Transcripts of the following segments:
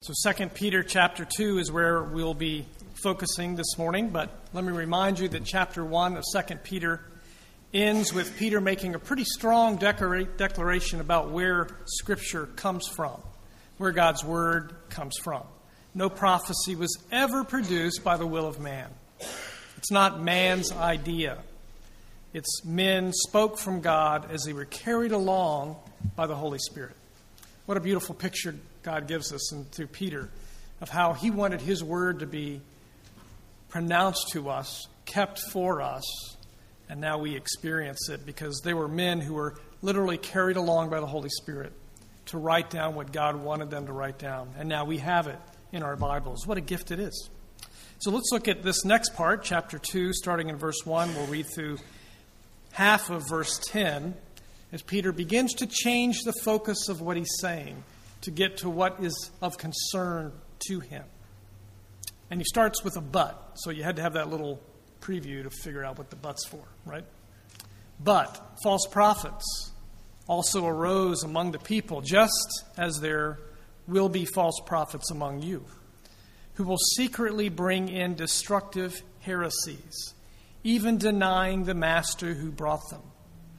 So 2 Peter chapter 2 is where we'll be focusing this morning, but let me remind you that chapter 1 of 2 Peter ends with Peter making a pretty strong declaration about where Scripture comes from, where God's Word comes from. No prophecy was ever produced by the will of man. It's not man's idea. It's men spoke from God as they were carried along by the Holy Spirit. What a beautiful picture God gives us through Peter of how he wanted his word to be pronounced to us, kept for us, and now we experience it because they were men who were literally carried along by the Holy Spirit to write down what God wanted them to write down. And now we have it in our Bibles. What a gift it is. So let's look at this next part, chapter 2, starting in verse 1. We'll read through half of verse 10 as Peter begins to change the focus of what he's saying to get to what is of concern to him. And he starts with a but. So you had to have that little preview to figure out what the but's for, right? But false prophets also arose among the people, just as there will be false prophets among you, who will secretly bring in destructive heresies, even denying the master who bought them,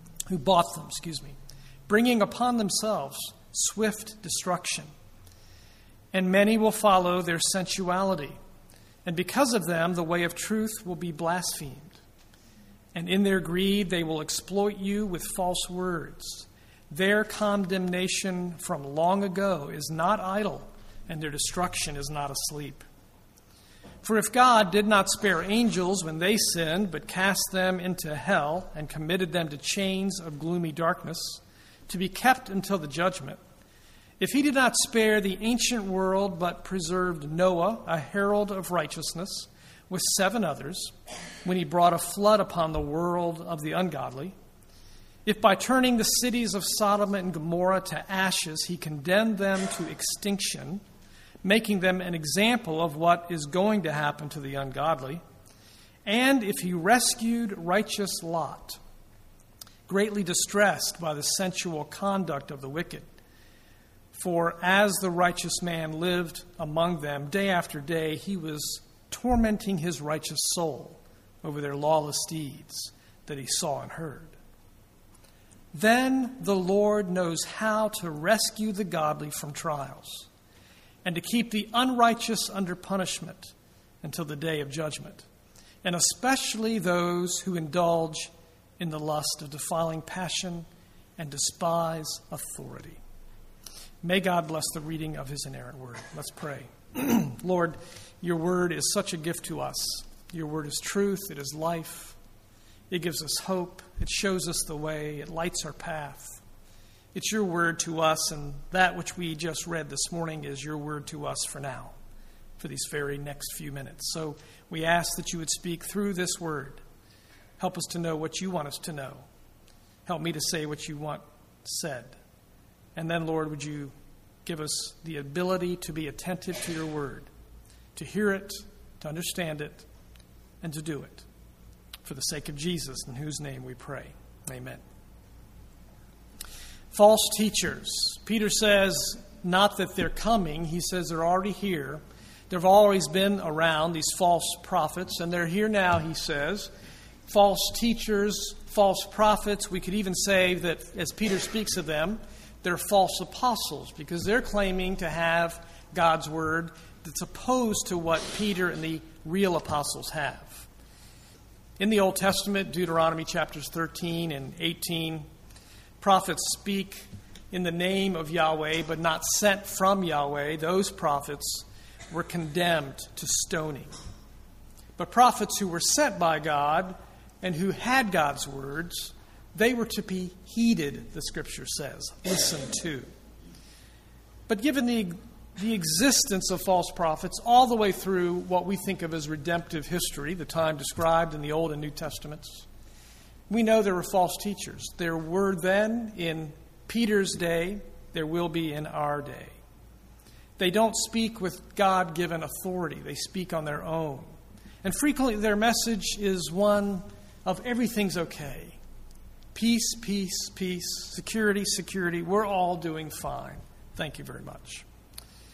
bringing upon themselves swift destruction. And many will follow their sensuality, and because of them the way of truth will be blasphemed. And in their greed they will exploit you with false words. Their condemnation from long ago is not idle, and their destruction is not asleep. For if God did not spare angels when they sinned, but cast them into hell and committed them to chains of gloomy darkness, to be kept until the judgment, if he did not spare the ancient world, but preserved Noah, a herald of righteousness, with 7 others, when he brought a flood upon the world of the ungodly, if by turning the cities of Sodom and Gomorrah to ashes he condemned them to extinction, making them an example of what is going to happen to the ungodly, and if he rescued righteous Lot, greatly distressed by the sensual conduct of the wicked, for as the righteous man lived among them day after day, he was tormenting his righteous soul over their lawless deeds that he saw and heard. Then the Lord knows how to rescue the godly from trials, and to keep the unrighteous under punishment until the day of judgment, and especially those who indulge in the lust of defiling passion and despise authority. May God bless the reading of his inerrant word. Let's pray. Lord, your word is such a gift to us. Your word is truth. It is life. It gives us hope. It shows us the way. It lights our path. It's your word to us, and that which we just read this morning is your word to us for now, for these very next few minutes. So we ask that you would speak through this word. Help us to know what you want us to know. Help me to say what you want said. And then, Lord, would you give us the ability to be attentive to your word, to hear it, to understand it, and to do it. For the sake of Jesus, in whose name we pray. Amen. False teachers. Peter says not that they're coming. He says they're already here. There have always been around, these false prophets, and they're here now, he says. False teachers, false prophets. We could even say that as Peter speaks of them, they're false apostles because they're claiming to have God's word that's opposed to what Peter and the real apostles have. In the Old Testament, Deuteronomy chapters 13 and 18, prophets speak in the name of Yahweh, but not sent from Yahweh. Those prophets were condemned to stoning. But prophets who were sent by God and who had God's words, they were to be heeded, the Scripture says, listened to. But given the existence of false prophets all the way through what we think of as redemptive history, the time described in the Old and New Testaments, we know there were false teachers. There were then in Peter's day, there will be in our day. They don't speak with God-given authority. They speak on their own. And frequently their message is one of everything's okay. Peace, peace, peace, security, security. We're all doing fine. Thank you very much.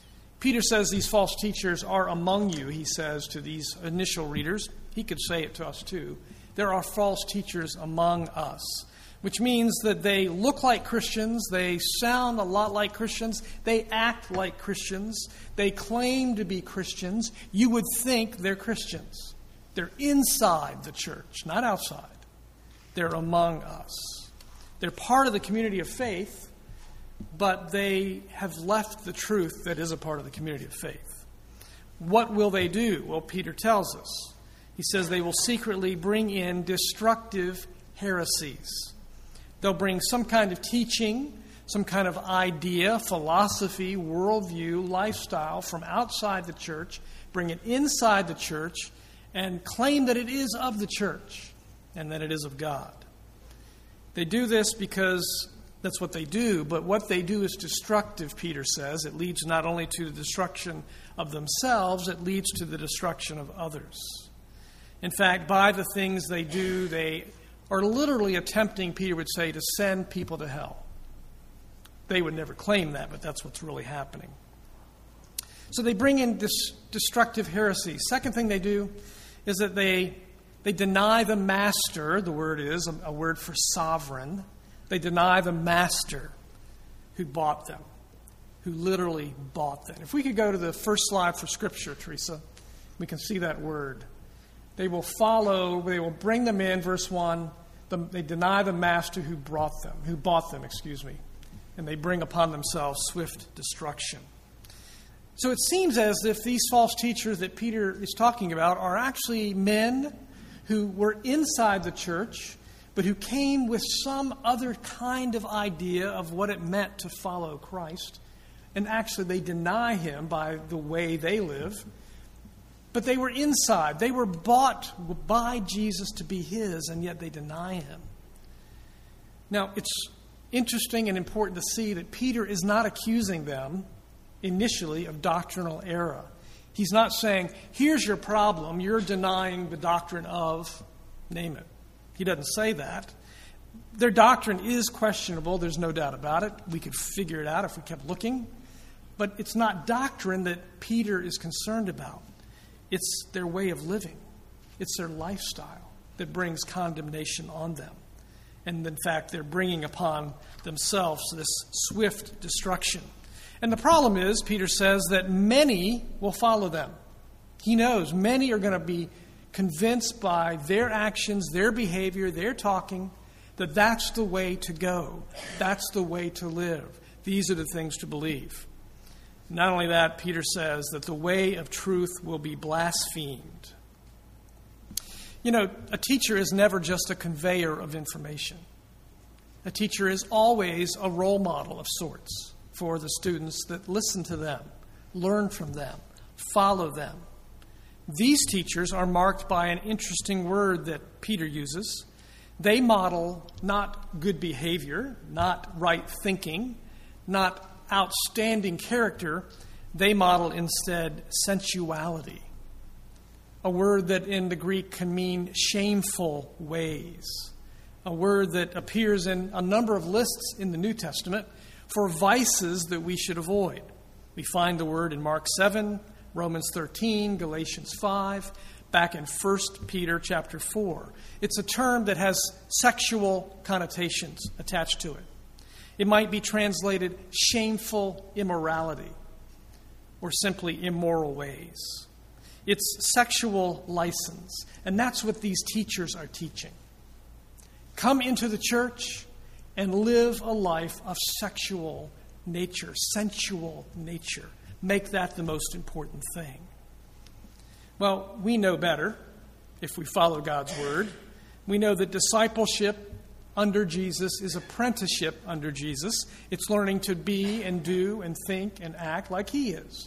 Peter says these false teachers are among you, he says to these initial readers. He could say it to us too. There are false teachers among us, which means that they look like Christians, they sound a lot like Christians, they act like Christians, they claim to be Christians. You would think they're Christians. They're inside the church, not outside. They're among us. They're part of the community of faith, but they have left the truth that is a part of the community of faith. What will they do? Well, Peter tells us. He says they will secretly bring in destructive heresies. They'll bring some kind of teaching, some kind of idea, philosophy, worldview, lifestyle from outside the church, bring it inside the church, and claim that it is of the church and that it is of God. They do this because that's what they do, but what they do is destructive, Peter says. It leads not only to the destruction of themselves, it leads to the destruction of others. In fact, by the things they do, they are literally attempting, Peter would say, to send people to hell. They would never claim that, but that's what's really happening. So they bring in this destructive heresy. Second thing they do is that they deny the master. The word is a word for sovereign. They deny the master who bought them, who literally bought them. If we could go to the first slide for Scripture, Teresa, we can see that word. They will bring them in, verse 1. They deny the master who bought them, and they bring upon themselves swift destruction. So it seems as if these false teachers that Peter is talking about are actually men who were inside the church, but who came with some other kind of idea of what it meant to follow Christ. And actually they deny him by the way they live. But they were inside. They were bought by Jesus to be his, and yet they deny him. Now, it's interesting and important to see that Peter is not accusing them initially of doctrinal error. He's not saying, here's your problem, you're denying the doctrine of, name it. He doesn't say that. Their doctrine is questionable, there's no doubt about it. We could figure it out if we kept looking. But it's not doctrine that Peter is concerned about. It's their way of living. It's their lifestyle that brings condemnation on them. And in fact, they're bringing upon themselves this swift destruction. And the problem is, Peter says, that many will follow them. He knows many are going to be convinced by their actions, their behavior, their talking, that that's the way to go. That's the way to live. These are the things to believe. Not only that, Peter says that the way of truth will be blasphemed. You know, a teacher is never just a conveyor of information. A teacher is always a role model of sorts for the students that listen to them, learn from them, follow them. These teachers are marked by an interesting word that Peter uses. They model not good behavior, not right thinking, not outstanding character. They model instead sensuality, a word that in the Greek can mean shameful ways, a word that appears in a number of lists in the New Testament for vices that we should avoid. We find the word in Mark 7, Romans 13, Galatians 5, back in 1 Peter chapter 4. It's a term that has sexual connotations attached to it. It might be translated shameful immorality or simply immoral ways. It's sexual license, and that's what these teachers are teaching. Come into the church and live a life of sexual nature, sensual nature. Make that the most important thing. Well, we know better if we follow God's word. We know that discipleship under Jesus is apprenticeship under Jesus. It's learning to be and do and think and act like he is.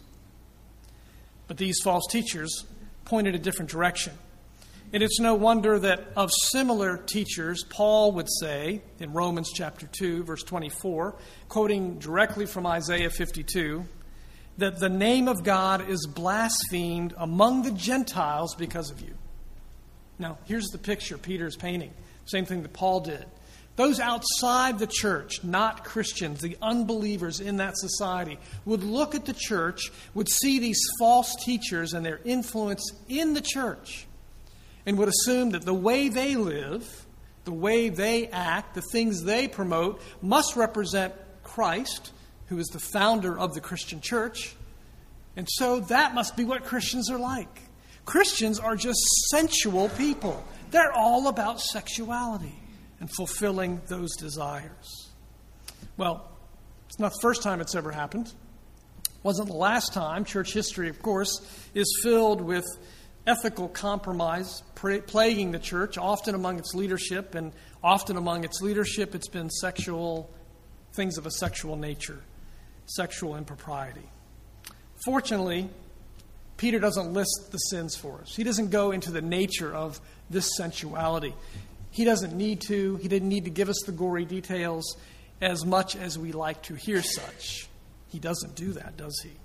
But these false teachers pointed a different direction. And it's no wonder that of similar teachers, Paul would say in Romans chapter 2, verse 24, quoting directly from Isaiah 52, that the name of God is blasphemed among the Gentiles because of you. Now, here's the picture Peter's painting. Same thing that Paul did. those outside the church, not Christians, the unbelievers in that society, would look at the church, would see these false teachers and their influence in the church, and would assume that the way they live, the way they act, the things they promote, must represent Christ, who is the founder of the Christian church. And so that must be what Christians are like. Christians are just sensual people. They're all about sexuality and fulfilling those desires. Well, it's not the first time it's ever happened. It wasn't the last time. Church history, of course, is filled with ethical compromise plaguing the church, often among its leadership, and often among its leadership it's been things of a sexual nature, sexual impropriety. Fortunately, Peter doesn't list the sins for us. He doesn't go into the nature of this sensuality. He doesn't need to. He didn't need to give us the gory details as much as we like to hear such. He doesn't do that, does he?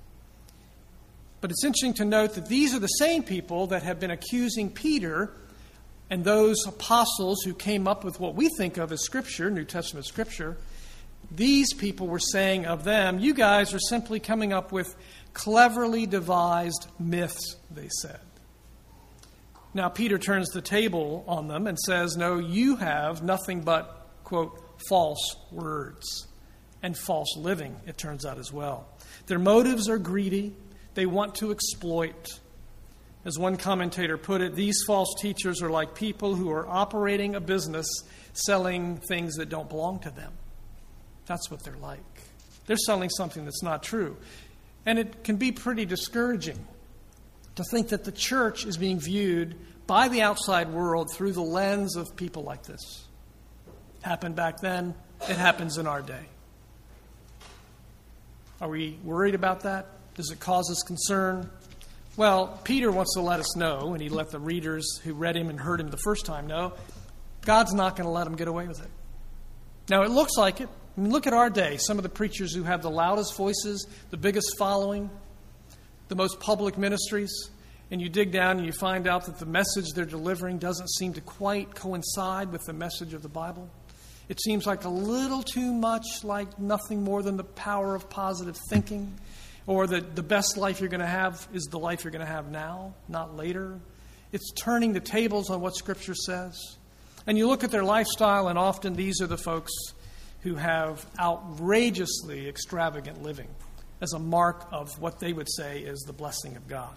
But it's interesting to note that these are the same people that have been accusing Peter and those apostles who came up with what we think of as Scripture, New Testament Scripture. These people were saying of them, you guys are simply coming up with cleverly devised myths, they said. Now, Peter turns the table on them and says, no, you have nothing but, quote, false words and false living, it turns out as well. Their motives are greedy. They want to exploit. As one commentator put it, these false teachers are like people who are operating a business selling things that don't belong to them. That's what they're like. They're selling something that's not true. And it can be pretty discouraging to think that the church is being viewed by the outside world through the lens of people like this. It happened back then. It happens in our day. Are we worried about that? Does it cause us concern? Well, Peter wants to let us know, and he let the readers who read him and heard him the first time know, God's not going to let them get away with it. Now, it looks like it. I mean, look at our day. Some of the preachers who have the loudest voices, the biggest following, the most public ministries, and you dig down and you find out that the message they're delivering doesn't seem to quite coincide with the message of the Bible. It seems like a little too much like nothing more than the power of positive thinking, or that the best life you're going to have is the life you're going to have now, not later. It's turning the tables on what Scripture says. And you look at their lifestyle, and often these are the folks who have outrageously extravagant living as a mark of what they would say is the blessing of God.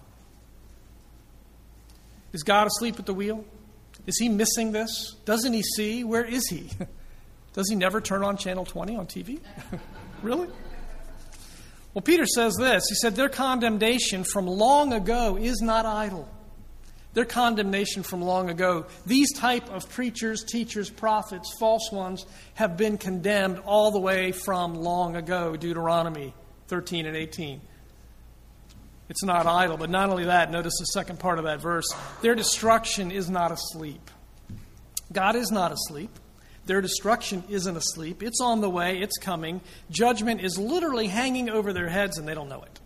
Is God asleep at the wheel? Is he missing this? Doesn't he see? Where is he? Does he never turn on Channel 20 on TV? Really? Well, Peter says this. He said, their condemnation from long ago is not idle. Their condemnation from long ago. These type of preachers, teachers, prophets, false ones, have been condemned all the way from long ago. Deuteronomy 13 and 18. It's not idle. But not only that, notice the second part of that verse. Their destruction is not asleep. God is not asleep. Their destruction isn't asleep. It's on the way. It's coming. Judgment is literally hanging over their heads, and they don't know it.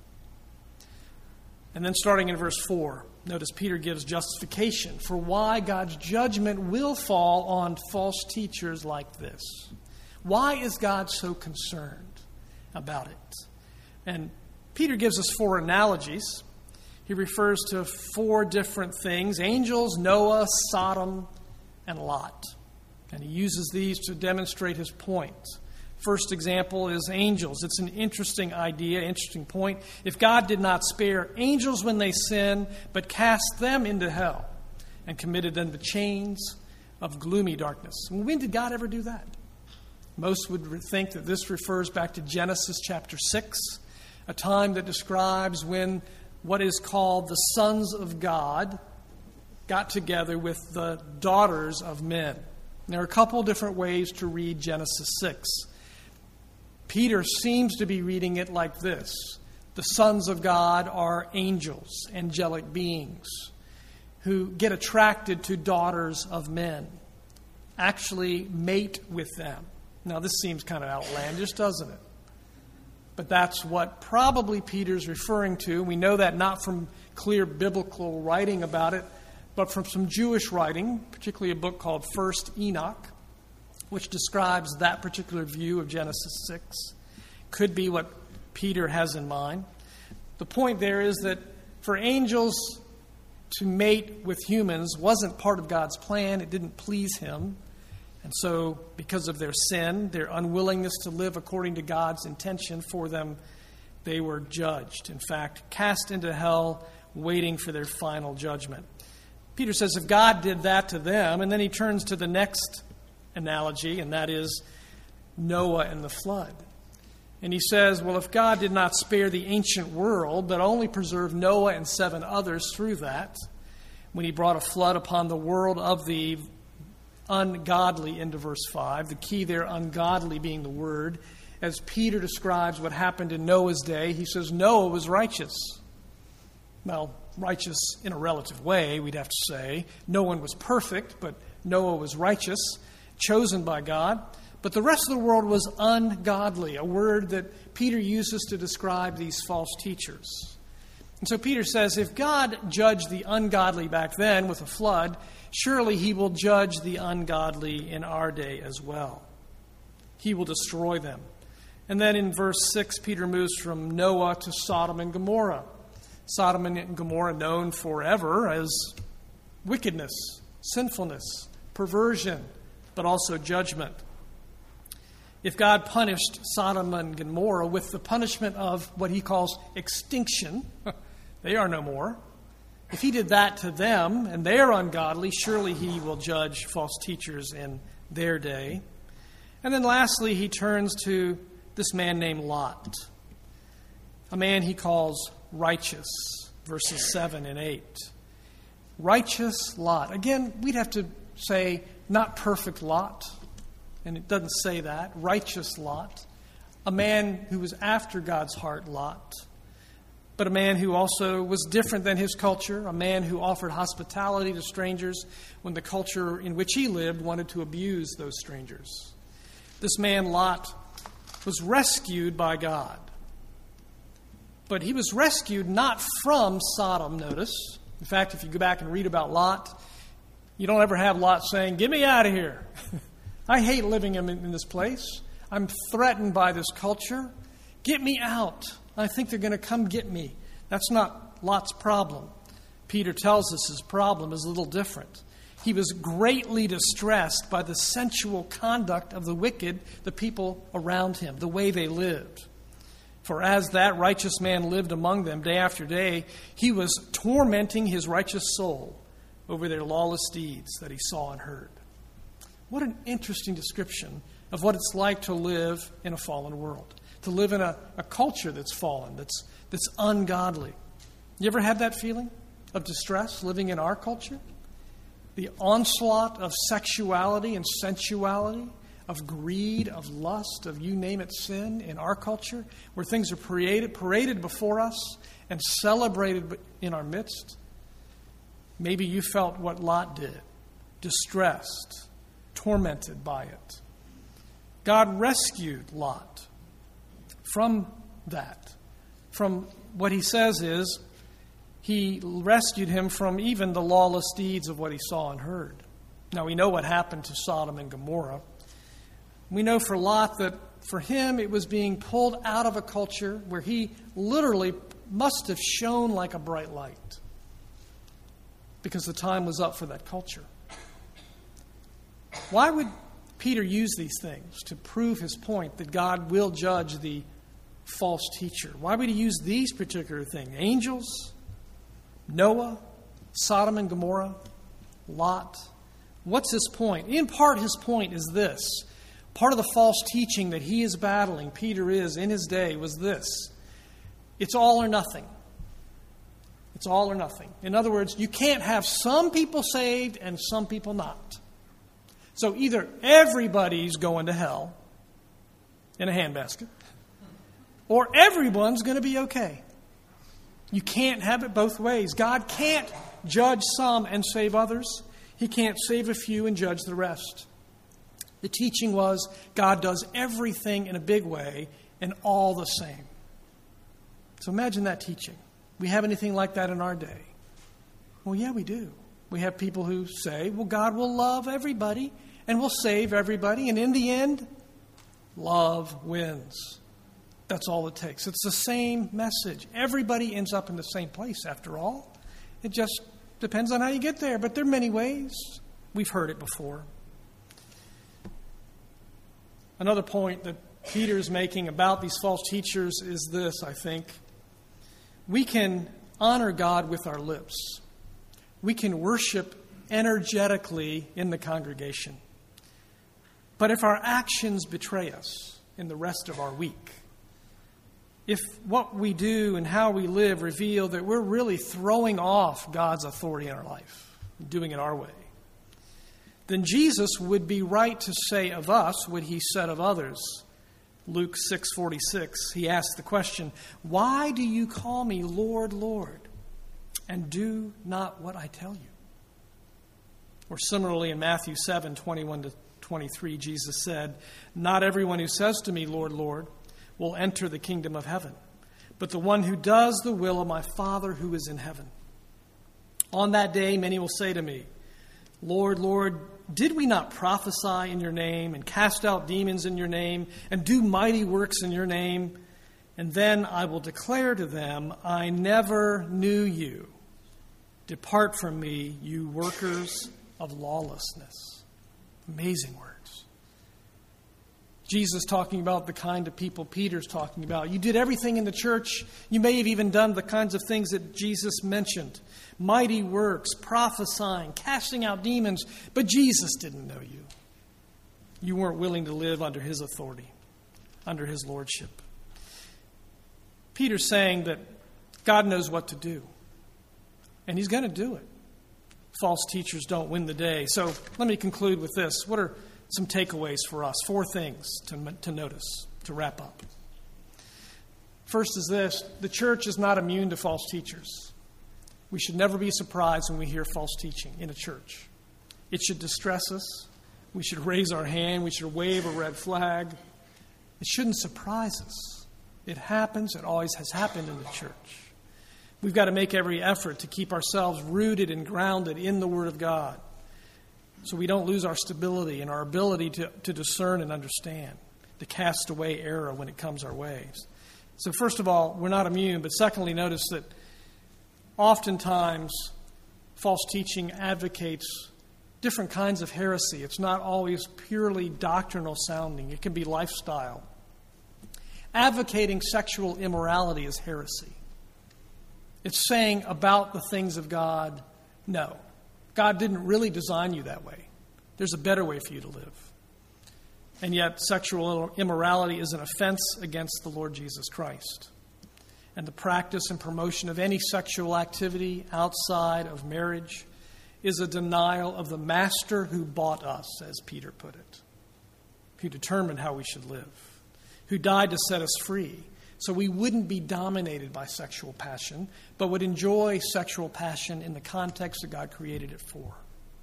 And then starting in verse 4, notice Peter gives justification for why God's judgment will fall on false teachers like this. Why is God so concerned about it? And Peter gives us 4 analogies. He refers to 4 different things: angels, Noah, Sodom, and Lot. And he uses these to demonstrate his point. First example is angels. It's an interesting idea, interesting point. If God did not spare angels when they sin, but cast them into hell and committed them to chains of gloomy darkness. When did God ever do that? Most would think that this refers back to Genesis chapter 6, a time that describes when what is called the sons of God got together with the daughters of men. There are a couple different ways to read Genesis 6. Peter seems to be reading it like this. The sons of God are angels, angelic beings, who get attracted to daughters of men, actually mate with them. Now, this seems kind of outlandish, doesn't it? But that's what probably Peter's referring to. We know that not from clear biblical writing about it, but from some Jewish writing, particularly a book called First Enoch. which describes that particular view of Genesis 6. Could be what Peter has in mind. The point there is that for angels to mate with humans wasn't part of God's plan. It didn't please him. And so, because of their sin, their unwillingness to live according to God's intention for them, they were judged. In fact, cast into hell, waiting for their final judgment. Peter says if God did that to them, and then he turns to the next analogy, and that is Noah and the flood. And he says, well, if God did not spare the ancient world, but only preserved Noah and 7 others through that, when he brought a flood upon the world of the ungodly into verse 5, the key there, ungodly being the word, as Peter describes what happened in Noah's day, he says Noah was righteous. Well, righteous in a relative way, we'd have to say. No one was perfect, but Noah was righteous, chosen by God. But the rest of the world was ungodly, a word that Peter uses to describe these false teachers. And so Peter says, if God judged the ungodly back then with a flood, surely he will judge the ungodly in our day as well. He will destroy them. And then in verse 6, Peter moves from Noah to Sodom and Gomorrah. Sodom and Gomorrah known forever as wickedness, sinfulness, perversion, but also judgment. If God punished Sodom and Gomorrah with the punishment of what he calls extinction, they are no more. If he did that to them and they are ungodly, surely he will judge false teachers in their day. And then lastly, he turns to this man named Lot, a man he calls righteous, verses 7 and 8. Righteous Lot. Again, we'd have to say not perfect Lot. And it doesn't say that. Righteous Lot. A man who was after God's heart, Lot. But a man who also was different than his culture. A man who offered hospitality to strangers when the culture in which he lived wanted to abuse those strangers. This man, Lot, was rescued by God. But he was rescued not from Sodom, notice. In fact, if you go back and read about Lot, you don't ever have Lot saying, "Get me out of here. I hate living in this place. I'm threatened by this culture. Get me out. I think they're going to come get me." That's not Lot's problem. Peter tells us his problem is a little different. He was greatly distressed by the sensual conduct of the wicked, the people around him, the way they lived. For as that righteous man lived among them day after day, he was tormenting his righteous soul over their lawless deeds that he saw and heard. What an interesting description of what it's like to live in a fallen world, to live in a culture that's fallen, that's ungodly. You ever had that feeling of distress living in our culture? The onslaught of sexuality and sensuality, of greed, of lust, of you name it, sin in our culture, where things are paraded before us and celebrated in our midst. Maybe you felt what Lot did, distressed, tormented by it. God rescued Lot from that. From what he says is, he rescued him from even the lawless deeds of what he saw and heard. Now, we know what happened to Sodom and Gomorrah. We know for Lot that for him it was being pulled out of a culture where he literally must have shone like a bright light because the time was up for that culture. Why would Peter use these things to prove his point that God will judge the false teacher? Why would he use these particular things? Angels, Noah, Sodom and Gomorrah, Lot. What's his point? In part, his point is this. Part of the false teaching that he is battling, Peter is, in his day, was this. It's all or nothing. It's all or nothing. In other words, you can't have some people saved and some people not. So either everybody's going to hell in a handbasket, or everyone's going to be okay. You can't have it both ways. God can't judge some and save others. He can't save a few and judge the rest. The teaching was God does everything in a big way and all the same. So imagine that teaching. We have anything like that in our day? Well, yeah, we do. We have people who say, well, God will love everybody and we'll save everybody. And in the end, love wins. That's all it takes. It's the same message. Everybody ends up in the same place after all. It just depends on how you get there. But there are many ways. We've heard it before. Another point that Peter's making about these false teachers is this, I think. We can honor God with our lips. We can worship energetically in the congregation. But if our actions betray us in the rest of our week, if what we do and how we live reveal that we're really throwing off God's authority in our life, doing it our way, then Jesus would be right to say of us what he said of others. Luke 6:46, he asked the question, "Why do you call me Lord, Lord, and do not what I tell you?" Or similarly in Matthew 7:21-23, Jesus said, "Not everyone who says to me, Lord, Lord, will enter the kingdom of heaven, but the one who does the will of my Father who is in heaven. On that day many will say to me, Lord, Lord, did we not prophesy in your name and cast out demons in your name and do mighty works in your name? And then I will declare to them, I never knew you. Depart from me, you workers of lawlessness." Amazing words. Jesus talking about the kind of people Peter's talking about. You did everything in the church. You may have even done the kinds of things that Jesus mentioned. Mighty works, prophesying, casting out demons. But Jesus didn't know you. You weren't willing to live under his authority, under his lordship. Peter's saying that God knows what to do. And he's going to do it. False teachers don't win the day. So let me conclude with this. What are some takeaways for us? 4 things to notice, to wrap up. First is this: the church is not immune to false teachers. We should never be surprised when we hear false teaching in a church. It should distress us. We should raise our hand. We should wave a red flag. It shouldn't surprise us. It happens. It always has happened in the church. We've got to make every effort to keep ourselves rooted and grounded in the Word of God, so we don't lose our stability and our ability to discern and understand, to cast away error when it comes our way. So first of all, we're not immune. But secondly, notice that oftentimes false teaching advocates different kinds of heresy. It's not always purely doctrinal sounding. It can be lifestyle. Advocating sexual immorality is heresy. It's saying about the things of God, no. God didn't really design you that way. There's a better way for you to live. And yet, sexual immorality is an offense against the Lord Jesus Christ. And the practice and promotion of any sexual activity outside of marriage is a denial of the master who bought us, as Peter put it, who determined how we should live, who died to set us free, so we wouldn't be dominated by sexual passion, but would enjoy sexual passion in the context that God created it for.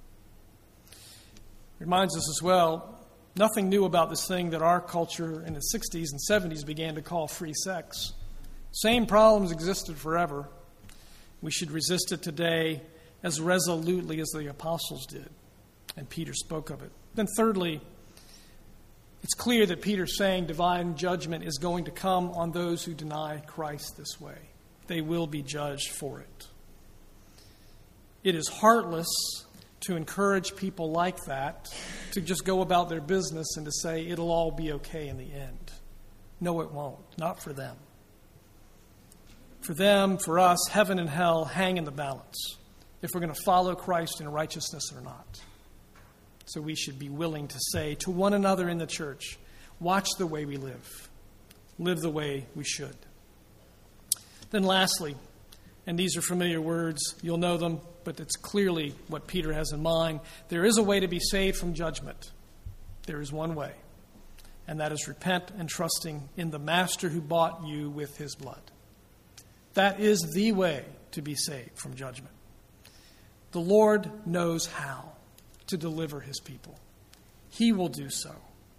It reminds us as well, nothing new about this thing that our culture in the 60s and 70s began to call free sex. Same problems existed forever. We should resist it today as resolutely as the apostles did, and Peter spoke of it. Then thirdly, it's clear that Peter's saying divine judgment is going to come on those who deny Christ this way. They will be judged for it. It is heartless to encourage people like that to just go about their business and to say it'll all be okay in the end. No, it won't. Not for them. For them, for us, heaven and hell hang in the balance if we're going to follow Christ in righteousness or not. So we should be willing to say to one another in the church, watch the way we live. Live the way we should. Then lastly, and these are familiar words, you'll know them, but it's clearly what Peter has in mind. There is a way to be saved from judgment. There is one way, and that is repent and trusting in the Master who bought you with his blood. That is the way to be saved from judgment. The Lord knows how to deliver his people. He will do so.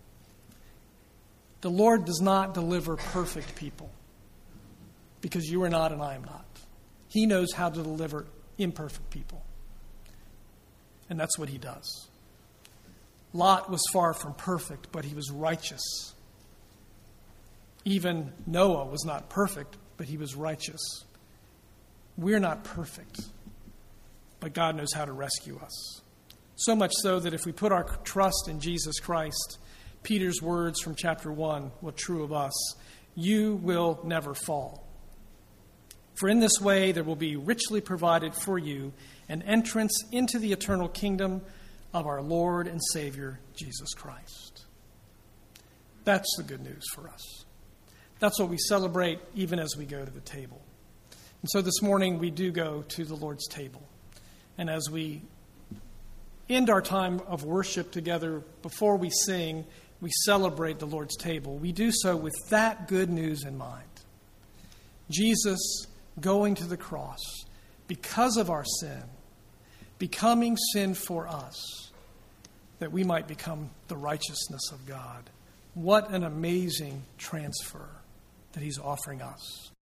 The Lord does not deliver perfect people because you are not and I am not. He knows how to deliver imperfect people. And that's what he does. Lot was far from perfect, but he was righteous. Even Noah was not perfect, but he was righteous. We're not perfect, but God knows how to rescue us. So much so that if we put our trust in Jesus Christ, Peter's words from chapter 1 were true of us. You will never fall. For in this way there will be richly provided for you an entrance into the eternal kingdom of our Lord and Savior, Jesus Christ. That's the good news for us. That's what we celebrate even as we go to the table. And so this morning we do go to the Lord's table. And as we end our time of worship together, before we sing, we celebrate the Lord's table. We do so with that good news in mind. Jesus going to the cross because of our sin, becoming sin for us, that we might become the righteousness of God. What an amazing transfer that he's offering us.